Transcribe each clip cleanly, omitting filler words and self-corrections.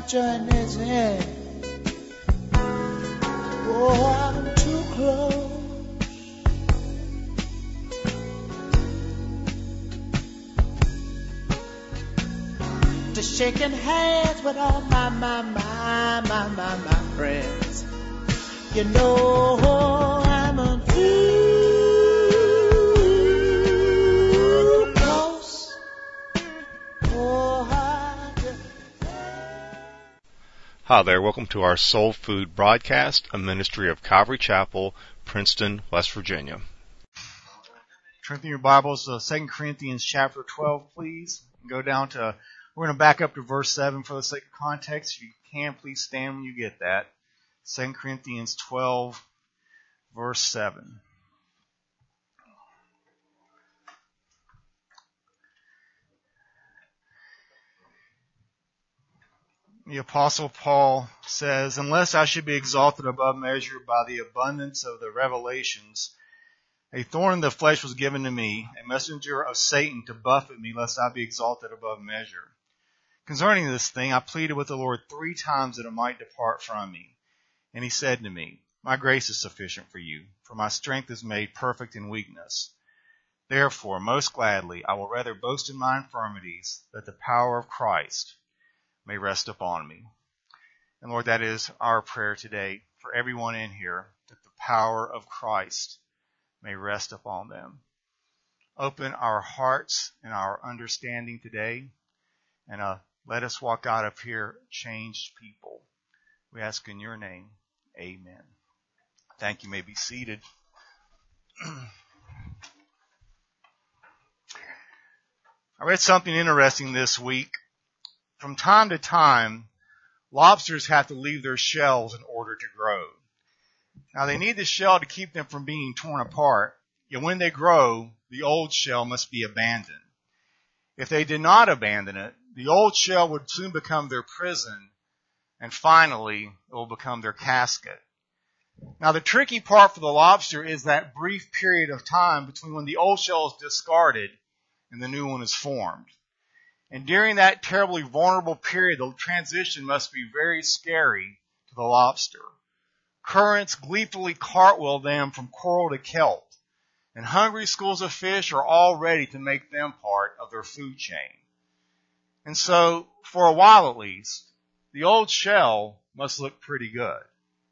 join this in. Oh, I'm too close to shaking hands with all my friends. You know I'm a too close. Oh, Hi there, welcome to our Soul Food broadcast, a ministry of Calvary Chapel, Princeton, West Virginia. Turn through your Bibles to 2 Corinthians chapter 12, please. Go down to, we're going to back up to verse 7 for the sake of context. If you can, please stand when you get that. 2 Corinthians 12, verse 7. The Apostle Paul says, "Unless I should be exalted above measure by the abundance of the revelations, a thorn in the flesh was given to me, a messenger of Satan to buffet me, lest I be exalted above measure. Concerning this thing, I pleaded with the Lord 3 times that it might depart from me. And he said to me, My grace is sufficient for you, for my strength is made perfect in weakness. Therefore, most gladly, I will rather boast in my infirmities, that the power of Christ may rest upon me." And Lord, that is our prayer today for everyone in here, that the power of Christ may rest upon them. Open our hearts and our understanding today, and let us walk out of here changed people. We ask in your name, amen. Thank you. You may be seated. I read something interesting this week. From time to time, lobsters have to leave their shells in order to grow. Now, they need the shell to keep them from being torn apart, yet when they grow, the old shell must be abandoned. If they did not abandon it, the old shell would soon become their prison, and finally, it will become their casket. Now, the tricky part for the lobster is that brief period of time between when the old shell is discarded and the new one is formed. And during that terribly vulnerable period, the transition must be very scary to the lobster. Currents gleefully cartwheel them from coral to kelp, and hungry schools of fish are all ready to make them part of their food chain. And so, for a while at least, the old shell must look pretty good.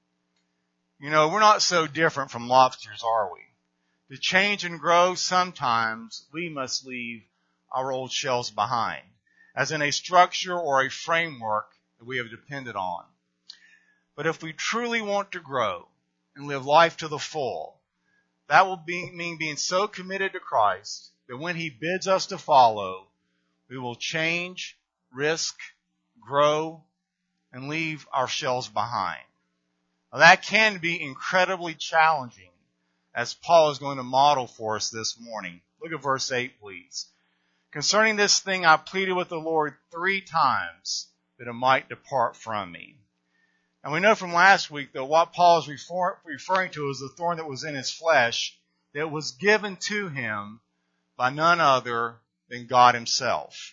You know, we're not so different from lobsters, are we? To change and grow, sometimes we must leave our old shells behind, as in a structure or a framework that we have depended on. But if we truly want to grow and live life to the full, that will mean being so committed to Christ that when He bids us to follow, we will change, risk, grow, and leave our shells behind. Now, that can be incredibly challenging, as Paul is going to model for us this morning. Look at verse 8, please. "Concerning this thing, I pleaded with the Lord 3 times that it might depart from me." And we know from last week that what Paul is referring to is the thorn that was in his flesh that was given to him by none other than God Himself.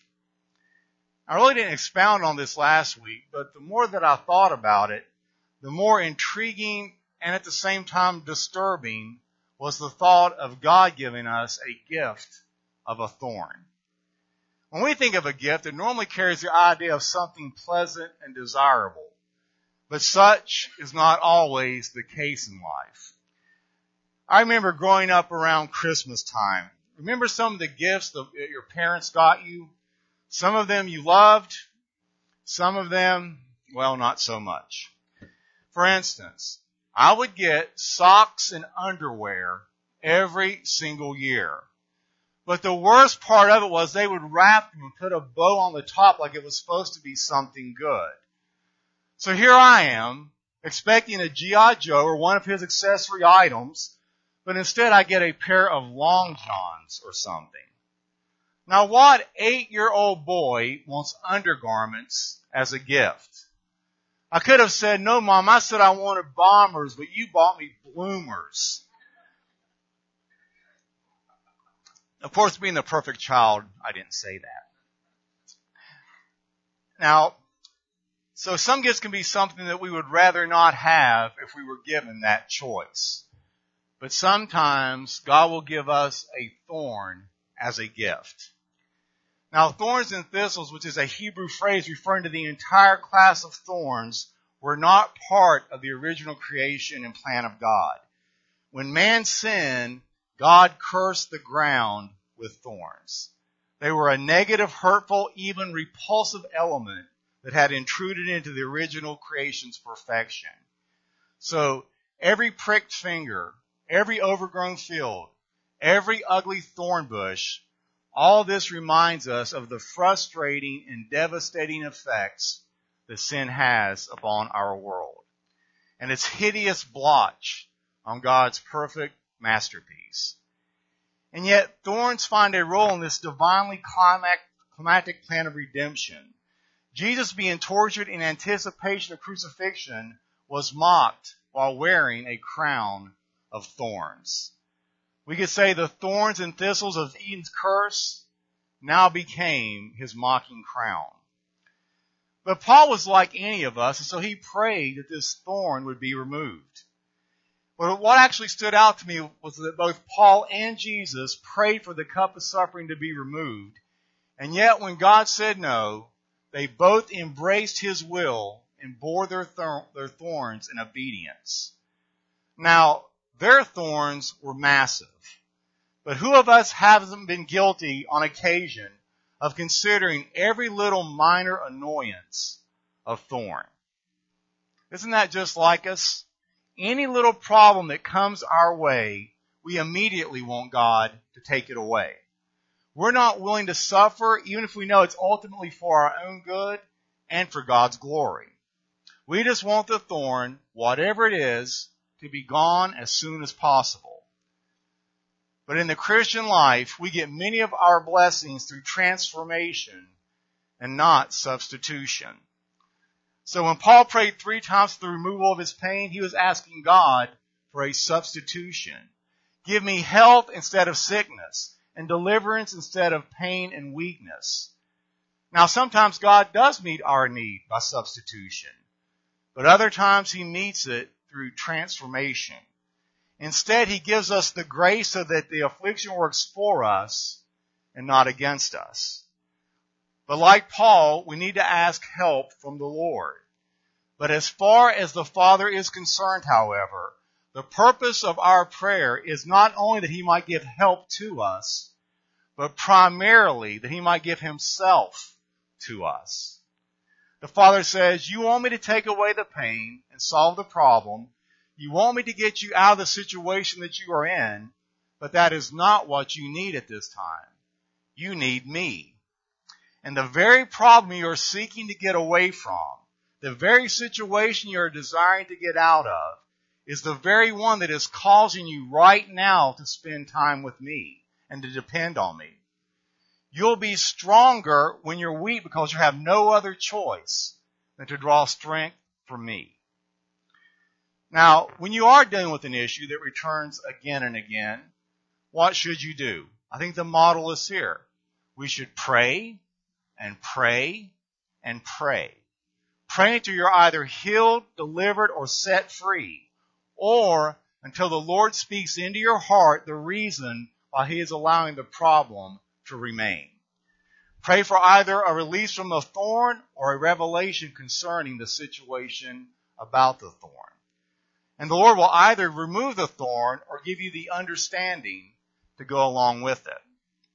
I really didn't expound on this last week, but the more that I thought about it, the more intriguing and at the same time disturbing was the thought of God giving us a gift of a thorn. When we think of a gift, it normally carries the idea of something pleasant and desirable. But such is not always the case in life. I remember growing up around Christmas time. Remember some of the gifts that your parents got you? Some of them you loved. Some of them, well, not so much. For instance, I would get socks and underwear every single year. But the worst part of it was they would wrap them and put a bow on the top like it was supposed to be something good. So here I am, expecting a G.I. Joe or one of his accessory items, but instead I get a pair of long johns or something. Now, what 8-year-old boy wants undergarments as a gift? I could have said, "No, Mom, I said I wanted bombers, but you bought me bloomers." Of course, being the perfect child, I didn't say that. Now, So some gifts can be something that we would rather not have if we were given that choice. But sometimes God will give us a thorn as a gift. Now, thorns and thistles, which is a Hebrew phrase referring to the entire class of thorns, were not part of the original creation and plan of God. When man sinned, God cursed the ground with thorns. They were a negative, hurtful, even repulsive element that had intruded into the original creation's perfection. So every pricked finger, every overgrown field, every ugly thorn bush, all this reminds us of the frustrating and devastating effects that sin has upon our world, and its hideous blotch on God's perfect masterpiece. And yet, thorns find a role in this divinely climactic plan of redemption. Jesus, being tortured in anticipation of crucifixion, was mocked while wearing a crown of thorns. We could say the thorns and thistles of Eden's curse now became his mocking crown. But Paul was like any of us, and so he prayed that this thorn would be removed. But what actually stood out to me was that both Paul and Jesus prayed for the cup of suffering to be removed, and yet when God said no, they both embraced his will and bore their thorns in obedience. Now, their thorns were massive. But who of us hasn't been guilty on occasion of considering every little minor annoyance a thorn? Isn't that just like us? Any little problem that comes our way, we immediately want God to take it away. We're not willing to suffer, even if we know it's ultimately for our own good and for God's glory. We just want the thorn, whatever it is, to be gone as soon as possible. But in the Christian life, we get many of our blessings through transformation and not substitution. So when Paul prayed 3 times for the removal of his pain, he was asking God for a substitution. Give me health instead of sickness, and deliverance instead of pain and weakness. Now, sometimes God does meet our need by substitution, but other times he meets it through transformation. Instead, he gives us the grace so that the affliction works for us and not against us. But like Paul, we need to ask help from the Lord. But as far as the Father is concerned, however, the purpose of our prayer is not only that he might give help to us, but primarily that he might give himself to us. The Father says, you want me to take away the pain and solve the problem. You want me to get you out of the situation that you are in, but that is not what you need at this time. You need me. And the very problem you are seeking to get away from, the very situation you are desiring to get out of, is the very one that is causing you right now to spend time with me and to depend on me. You'll be stronger when you're weak because you have no other choice than to draw strength from me. Now, when you are dealing with an issue that returns again and again, what should you do? I think the model is here. We should pray and pray and pray. Pray until you're either healed, delivered, or set free, or until the Lord speaks into your heart the reason why he is allowing the problem to remain. Pray for either a release from the thorn or a revelation concerning the situation about the thorn. And the Lord will either remove the thorn or give you the understanding to go along with it.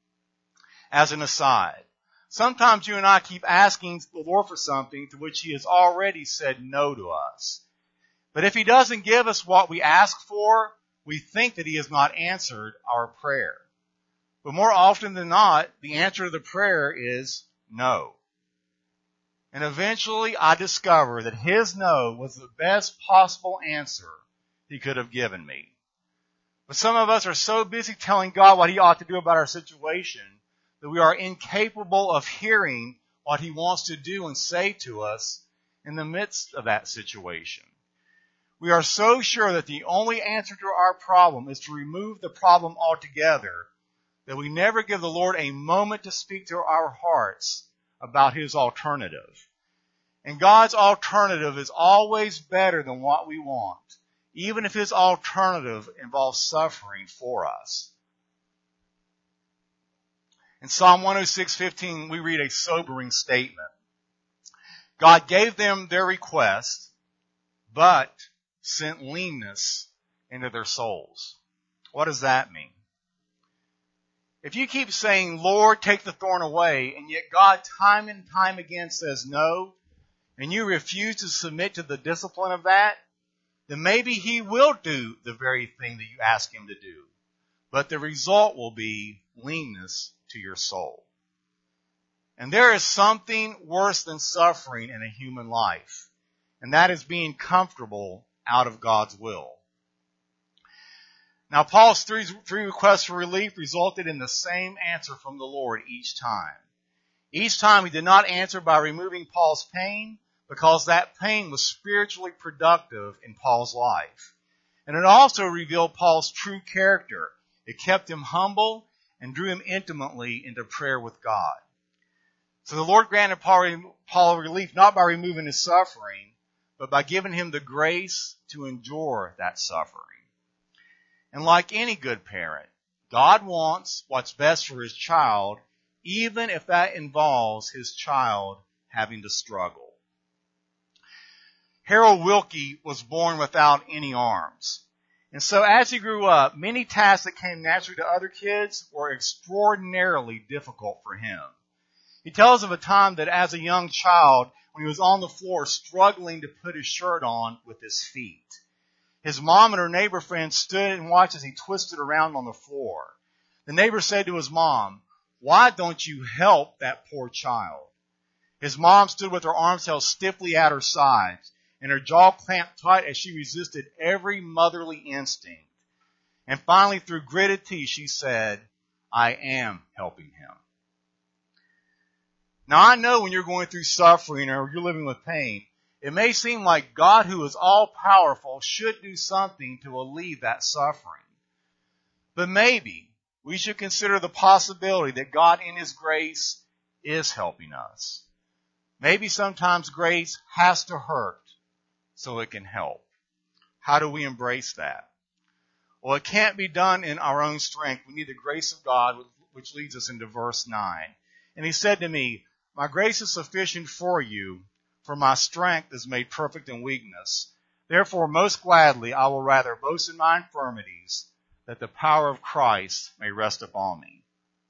As an aside, sometimes you and I keep asking the Lord for something to which he has already said no to us. But if he doesn't give us what we ask for, we think that he has not answered our prayer. But more often than not, the answer to the prayer is no. And eventually I discover that his no was the best possible answer he could have given me. But some of us are so busy telling God what he ought to do about our situation that we are incapable of hearing what he wants to do and say to us in the midst of that situation. We are so sure that the only answer to our problem is to remove the problem altogether that we never give the Lord a moment to speak to our hearts about his alternative. And God's alternative is always better than what we want, even if His alternative involves suffering for us. In Psalm 106:15, we read a sobering statement. God gave them their request, but sent leanness into their souls. What does that mean? If you keep saying, Lord, take the thorn away, and yet God time and time again says no, and you refuse to submit to the discipline of that, then maybe He will do the very thing that you ask Him to do. But the result will be leanness to your soul. And there is something worse than suffering in a human life, and that is being comfortable out of God's will. Now, Paul's three requests for relief resulted in the same answer from the Lord each time. Each time He did not answer by removing Paul's pain, because that pain was spiritually productive in Paul's life. And it also revealed Paul's true character. It kept him humble and drew him intimately into prayer with God. So the Lord granted Paul relief not by removing his suffering, but by giving him the grace to endure that suffering. And like any good parent, God wants what's best for His child, even if that involves his child having to struggle. Harold Wilkie was born without any arms. And so as he grew up, many tasks that came naturally to other kids were extraordinarily difficult for him. He tells of a time that as a young child, when he was on the floor struggling to put his shirt on with his feet, his mom and her neighbor friend stood and watched as he twisted around on the floor. The neighbor said to his mom, "Why don't you help that poor child?" His mom stood with her arms held stiffly at her sides, and her jaw clamped tight as she resisted every motherly instinct. And finally, through gritted teeth, she said, "I am helping him." Now, I know when you're going through suffering or you're living with pain, it may seem like God, who is all-powerful, should do something to alleviate that suffering. But maybe we should consider the possibility that God, in His grace, is helping us. Maybe sometimes grace has to hurt so it can help. How do we embrace that? Well, it can't be done in our own strength. We need the grace of God, which leads us into verse 9. And He said to me, "My grace is sufficient for you, for my strength is made perfect in weakness. Therefore, most gladly, I will rather boast in my infirmities, that the power of Christ may rest upon me."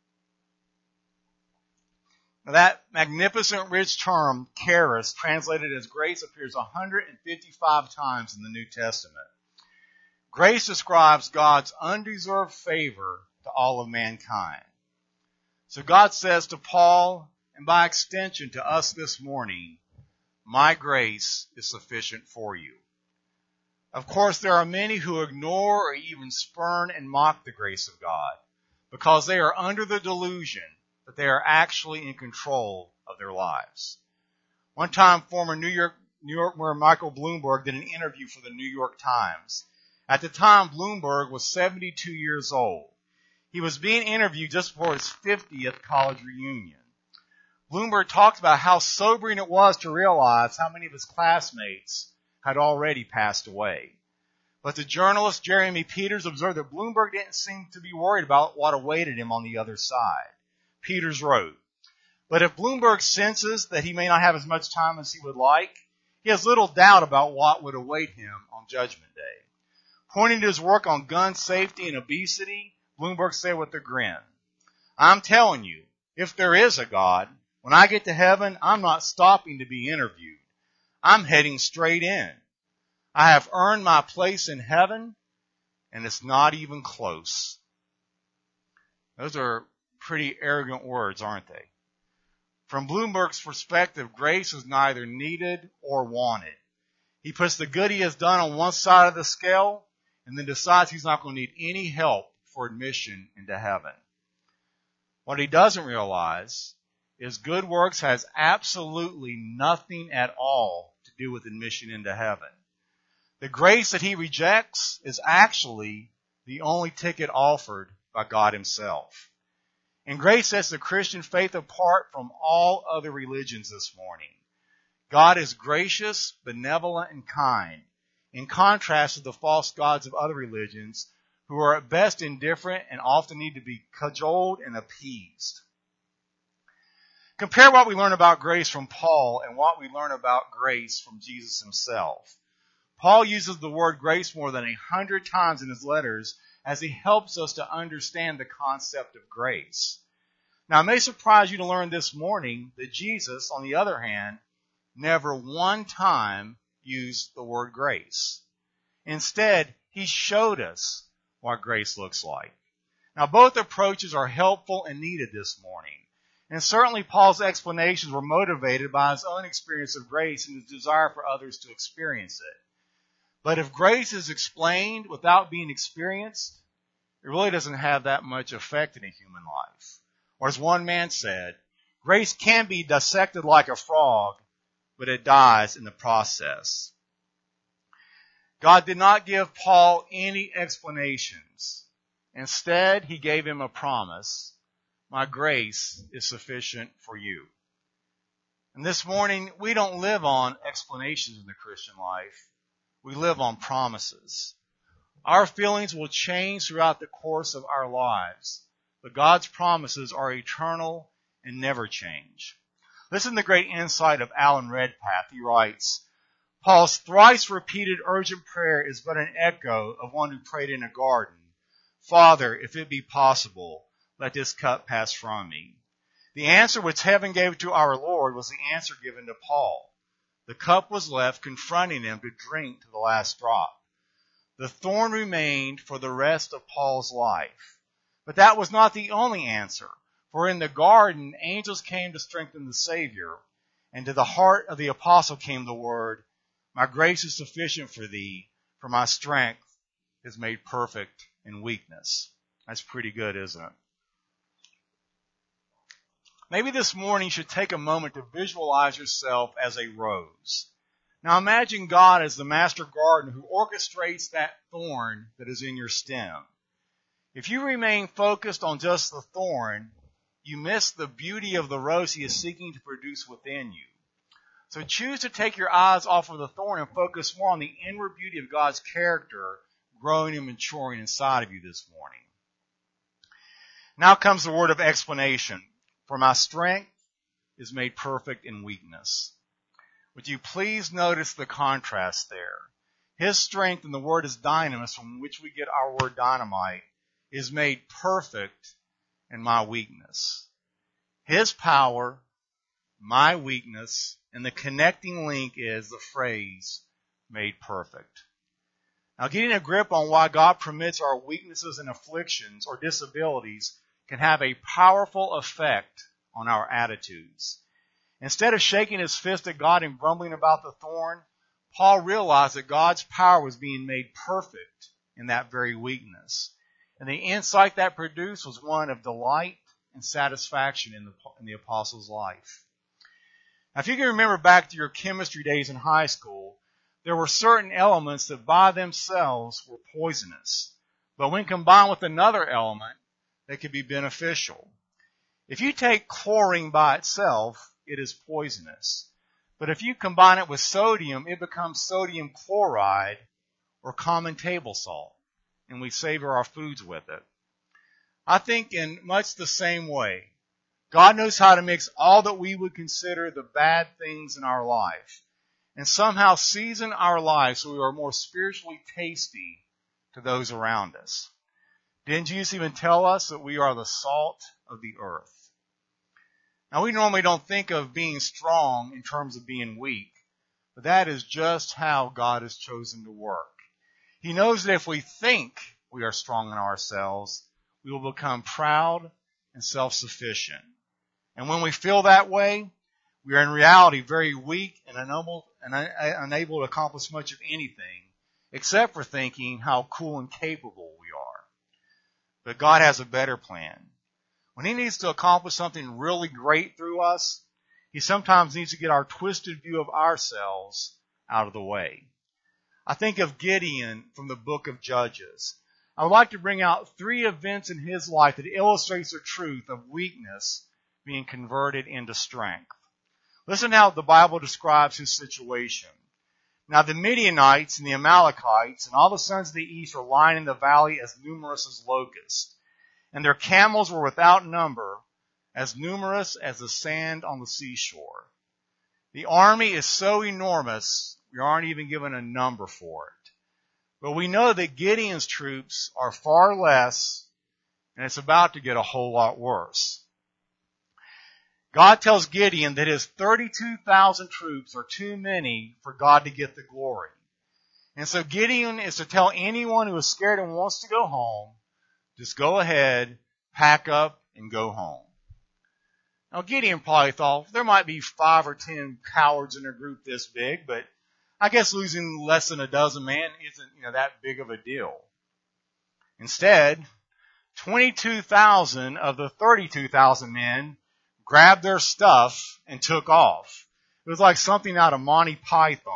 Now, that magnificent rich term, charis, translated as grace, appears 155 times in the New Testament. Grace describes God's undeserved favor to all of mankind. So God says to Paul, and by extension to us this morning, "My grace is sufficient for you." Of course, there are many who ignore or even spurn and mock the grace of God because they are under the delusion that they are actually in control of their lives. One time, former New York Mayor Michael Bloomberg did an interview for the New York Times. At the time, Bloomberg was 72 years old. He was being interviewed just before his 50th college reunion. Bloomberg talked about how sobering it was to realize how many of his classmates had already passed away. But the journalist Jeremy Peters observed that Bloomberg didn't seem to be worried about what awaited him on the other side. Peters wrote, "But if Bloomberg senses that he may not have as much time as he would like, he has little doubt about what would await him on Judgment Day." Pointing to his work on gun safety and obesity, Bloomberg said with a grin, "I'm telling you, if there is a God, when I get to heaven, I'm not stopping to be interviewed. I'm heading straight in. I have earned my place in heaven, and it's not even close." Those are pretty arrogant words, aren't they? From Bloomberg's perspective, grace is neither needed or wanted. He puts the good he has done on one side of the scale and then decides he's not going to need any help for admission into heaven. What he doesn't realize is good works has absolutely nothing at all to do with admission into heaven. The grace that he rejects is actually the only ticket offered by God Himself. And grace sets the Christian faith apart from all other religions this morning. God is gracious, benevolent, and kind, in contrast to the false gods of other religions who are at best indifferent and often need to be cajoled and appeased. Compare what we learn about grace from Paul and what we learn about grace from Jesus himself. Paul uses the word grace more than 100 times in his letters as he helps us to understand the concept of grace. Now, it may surprise you to learn this morning that Jesus, on the other hand, never one time used the word grace. Instead, he showed us what grace looks like. Now, both approaches are helpful and needed this morning. And certainly Paul's explanations were motivated by his own experience of grace and his desire for others to experience it. But if grace is explained without being experienced, it really doesn't have that much effect in a human life. Or as one man said, grace can be dissected like a frog, but it dies in the process. God did not give Paul any explanations. Instead, he gave him a promise. My grace is sufficient for you. And this morning, we don't live on explanations in the Christian life. We live on promises. Our feelings will change throughout the course of our lives, but God's promises are eternal and never change. Listen to the great insight of Alan Redpath. He writes, Paul's thrice repeated urgent prayer is but an echo of one who prayed in a garden. Father, if it be possible, let this cup pass from me. The answer which heaven gave to our Lord was the answer given to Paul. The cup was left confronting him to drink to the last drop. The thorn remained for the rest of Paul's life. But that was not the only answer. For in the garden, angels came to strengthen the Savior, and to the heart of the apostle came the word, my grace is sufficient for thee, for my strength is made perfect in weakness. That's pretty good, isn't it? Maybe this morning you should take a moment to visualize yourself as a rose. Now imagine God as the master gardener who orchestrates that thorn that is in your stem. If you remain focused on just the thorn, you miss the beauty of the rose he is seeking to produce within you. So choose to take your eyes off of the thorn and focus more on the inward beauty of God's character growing and maturing inside of you this morning. Now comes the word of explanation. For my strength is made perfect in weakness. Would you please notice the contrast there? His strength, and the word is dynamis, from which we get our word dynamite, is made perfect in my weakness. His power, my weakness, and the connecting link is the phrase, made perfect. Now, getting a grip on why God permits our weaknesses and afflictions or disabilities can have a powerful effect on our attitudes. Instead of shaking his fist at God and grumbling about the thorn, Paul realized that God's power was being made perfect in that very weakness. And the insight that produced was one of delight and satisfaction in the apostle's life. Now, if you can remember back to your chemistry days in high school, there were certain elements that by themselves were poisonous. But when combined with another element, they could be beneficial. If you take chlorine by itself, it is poisonous. But if you combine it with sodium, it becomes sodium chloride or common table salt, and we savor our foods with it. I think in much the same way, God knows how to mix all that we would consider the bad things in our life and somehow season our lives so we are more spiritually tasty to those around us. Didn't Jesus even tell us that we are the salt of the earth? Now, we normally don't think of being strong in terms of being weak, but that is just how God has chosen to work. He knows that if we think we are strong in ourselves, we will become proud and self-sufficient. And when we feel that way, we are in reality very weak and unable to accomplish much of anything, except for thinking how cool and capable we are. But God has a better plan. When he needs to accomplish something really great through us, he sometimes needs to get our twisted view of ourselves out of the way. I think of Gideon from the book of Judges. I would like to bring out 3 events in his life that illustrates the truth of weakness being converted into strength. Listen how the Bible describes his situation. Now the Midianites and the Amalekites and all the sons of the east were lying in the valley as numerous as locusts, and their camels were without number, as numerous as the sand on the seashore. The army is so enormous, we aren't even given a number for it. But we know that Gideon's troops are far less, and it's about to get a whole lot worse. God tells Gideon that his 32,000 troops are too many for God to get the glory. And so Gideon is to tell anyone who is scared and wants to go home, just go ahead, pack up, and go home. Now Gideon probably thought there might be 5 or 10 cowards in a group this big, but I guess losing less than a dozen men isn't that big of a deal. Instead, 22,000 of the 32,000 men grabbed their stuff and took off. It was like something out of Monty Python.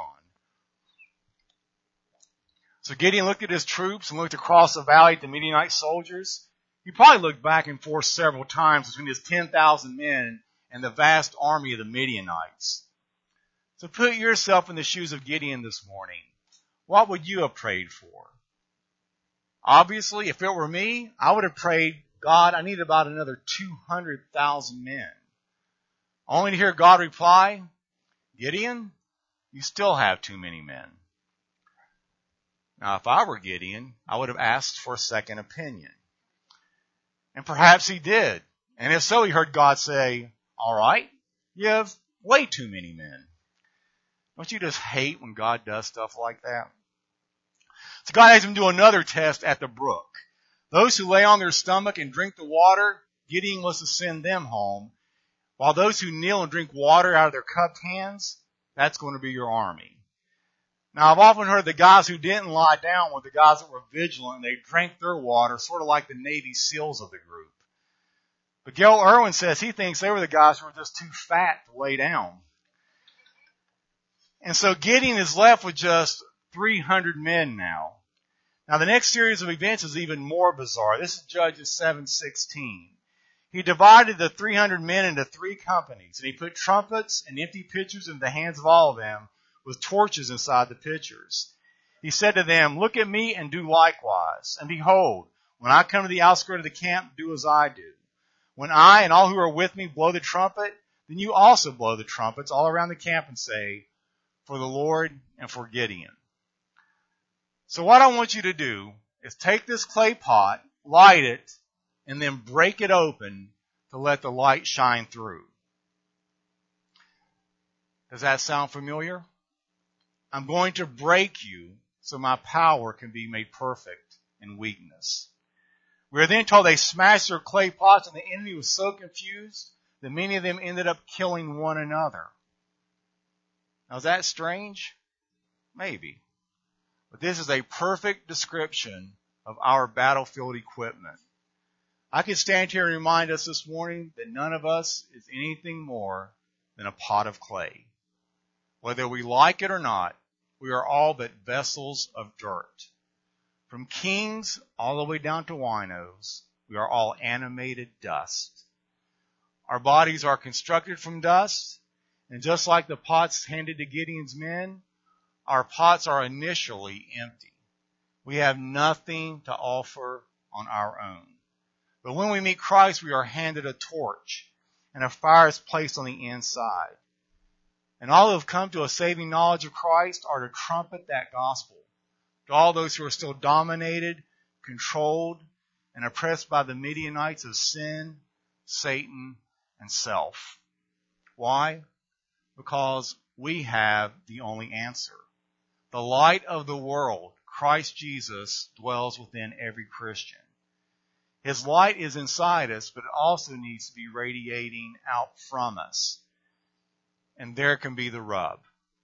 So Gideon looked at his troops and looked across the valley at the Midianite soldiers. He probably looked back and forth several times between his 10,000 men and the vast army of the Midianites. So put yourself in the shoes of Gideon this morning. What would you have prayed for? Obviously, if it were me, I would have prayed, God, I need about another 200,000 men. Only to hear God reply, Gideon, you still have too many men. Now, if I were Gideon, I would have asked for a second opinion. And perhaps he did. And if so, he heard God say, all right, you have way too many men. Don't you just hate when God does stuff like that? So God has him do another test at the brook. Those who lay on their stomach and drink the water, Gideon was to send them home. While those who kneel and drink water out of their cupped hands, that's going to be your army. Now, I've often heard the guys who didn't lie down were the guys that were vigilant. They drank their water, sort of like the Navy SEALs of the group. But Gail Irwin says he thinks they were the guys who were just too fat to lay down. And so Gideon is left with just 300 men now. Now, the next series of events is even more bizarre. This is Judges 7:16. He divided the 300 men into 3 companies, and he put trumpets and empty pitchers in the hands of all of them, with torches inside the pitchers. He said to them, look at me and do likewise. And behold, when I come to the outskirts of the camp, do as I do. When I and all who are with me blow the trumpet, then you also blow the trumpets all around the camp and say, for the Lord and for Gideon. So what I want you to do is take this clay pot, light it, and then break it open to let the light shine through. Does that sound familiar? I'm going to break you so my power can be made perfect in weakness. We are then told they smashed their clay pots, and the enemy was so confused that many of them ended up killing one another. Now, is that strange? Maybe. But this is a perfect description of our battlefield equipment. I could stand here and remind us this morning that none of us is anything more than a pot of clay. Whether we like it or not, we are all but vessels of dirt. From kings all the way down to winos, we are all animated dust. Our bodies are constructed from dust, and just like the pots handed to Gideon's men, our pots are initially empty. We have nothing to offer on our own. But when we meet Christ, we are handed a torch, and a fire is placed on the inside. And all who have come to a saving knowledge of Christ are to trumpet that gospel to all those who are still dominated, controlled, and oppressed by the Midianites of sin, Satan, and self. Why? Because we have the only answer. The light of the world, Christ Jesus, dwells within every Christian. His light is inside us, but it also needs to be radiating out from us. And there can be the rub.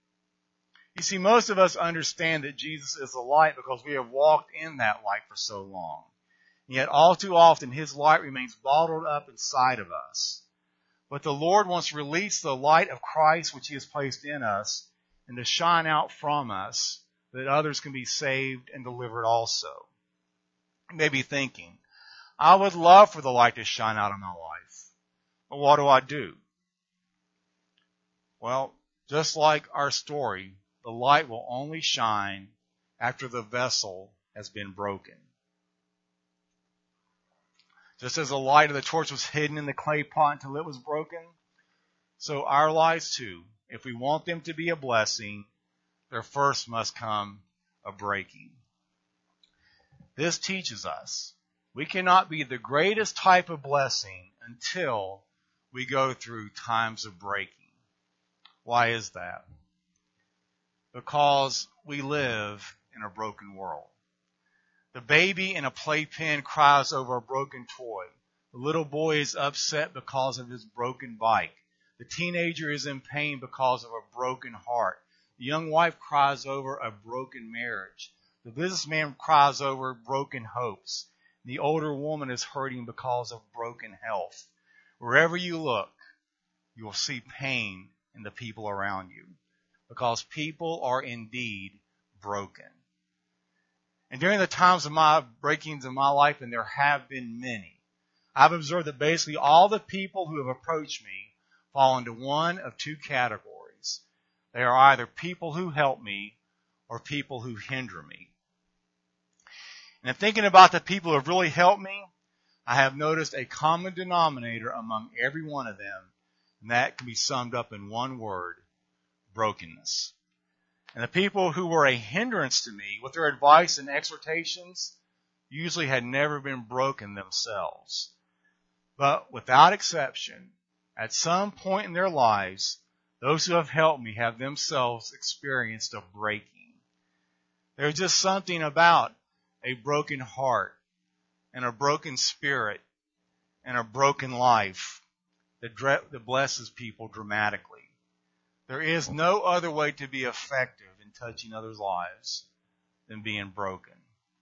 You see, most of us understand that Jesus is the light because we have walked in that light for so long. And yet all too often his light remains bottled up inside of us. But the Lord wants to release the light of Christ which he has placed in us and to shine out from us that others can be saved and delivered also. You may be thinking, I would love for the light to shine out in my life. But what do I do? Well, just like our story, the light will only shine after the vessel has been broken. Just as the light of the torch was hidden in the clay pot until it was broken, so our lives too, if we want them to be a blessing, there first must come a breaking. This teaches us we cannot be the greatest type of blessing until we go through times of breaking. Why is that? Because we live in a broken world. The baby in a playpen cries over a broken toy. The little boy is upset because of his broken bike. The teenager is in pain because of a broken heart. The young wife cries over a broken marriage. The businessman cries over broken hopes. The older woman is hurting because of broken health. Wherever you look, you will see pain in the people around you, because people are indeed broken. And during the times of my breakings in my life, and there have been many, I've observed that basically all the people who have approached me fall into one of two categories. They are either people who help me or people who hinder me. And in thinking about the people who have really helped me, I have noticed a common denominator among every one of them, and that can be summed up in one word: brokenness. And the people who were a hindrance to me with their advice and exhortations usually had never been broken themselves. But without exception, at some point in their lives, those who have helped me have themselves experienced a breaking. There's just something about a broken heart and a broken spirit and a broken life that blesses people dramatically. There is no other way to be effective in touching others' lives than being broken.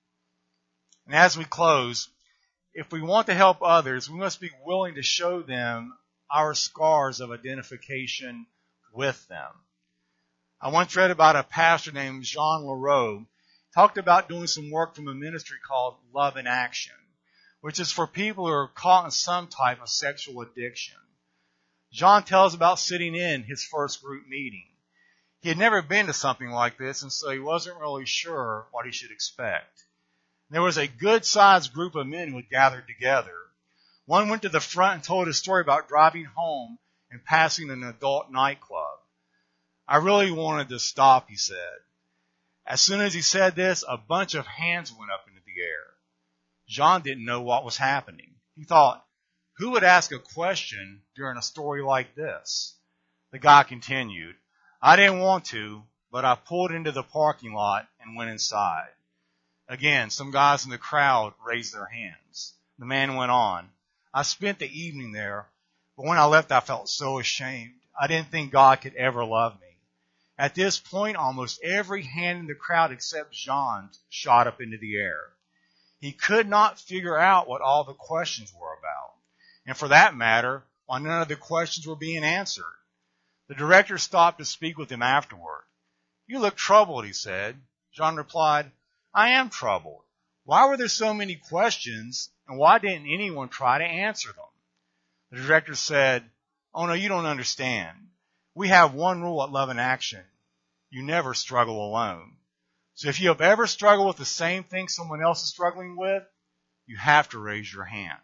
And as we close, if we want to help others, we must be willing to show them our scars of identification with them. I once read about a pastor named Jean Leroux, talked about doing some work from a ministry called Love in Action, which is for people who are caught in some type of sexual addiction. John tells about sitting in his first group meeting. He had never been to something like this, and so he wasn't really sure what he should expect. There was a good-sized group of men who had gathered together. One went to the front and told his story about driving home and passing an adult nightclub. I really wanted to stop, he said. As soon as he said this, a bunch of hands went up into the air. John didn't know what was happening. He thought, who would ask a question during a story like this? The guy continued, I didn't want to, but I pulled into the parking lot and went inside. Again, some guys in the crowd raised their hands. The man went on, I spent the evening there, but when I left I felt so ashamed. I didn't think God could ever love me. At this point, almost every hand in the crowd except Jean's shot up into the air. He could not figure out what all the questions were about. And for that matter, why none of the questions were being answered. The director stopped to speak with him afterward. You look troubled, he said. Jean replied, I am troubled. Why were there so many questions, and why didn't anyone try to answer them? The director said, oh no, you don't understand. We have one rule at Love in Action. You never struggle alone. So if you have ever struggled with the same thing someone else is struggling with, you have to raise your hand.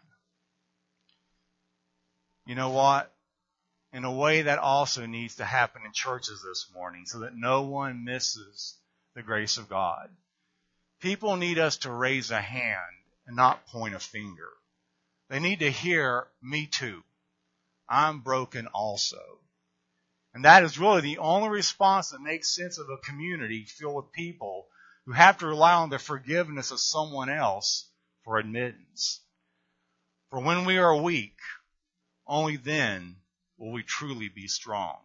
You know what? In a way, that also needs to happen in churches this morning so that no one misses the grace of God. People need us to raise a hand and not point a finger. They need to hear, me too. I'm broken also. And that is really the only response that makes sense of a community filled with people who have to rely on the forgiveness of someone else for admittance. For when we are weak, only then will we truly be strong.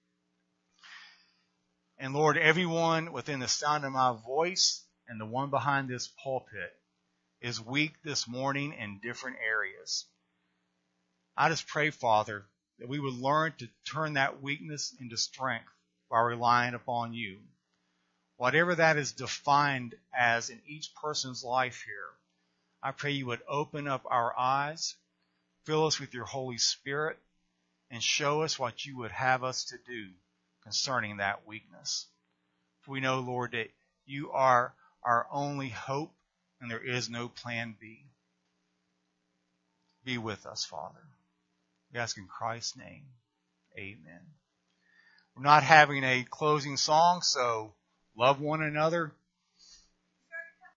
And Lord, everyone within the sound of my voice and the one behind this pulpit is weak this morning in different areas. I just pray, Father, that we would learn to turn that weakness into strength by relying upon you. Whatever that is defined as in each person's life here, I pray you would open up our eyes, fill us with your Holy Spirit, and show us what you would have us to do concerning that weakness. For we know, Lord, that you are our only hope and there is no plan B. Be with us, Father. We ask in Christ's name. Amen. We're not having a closing song, so love one another.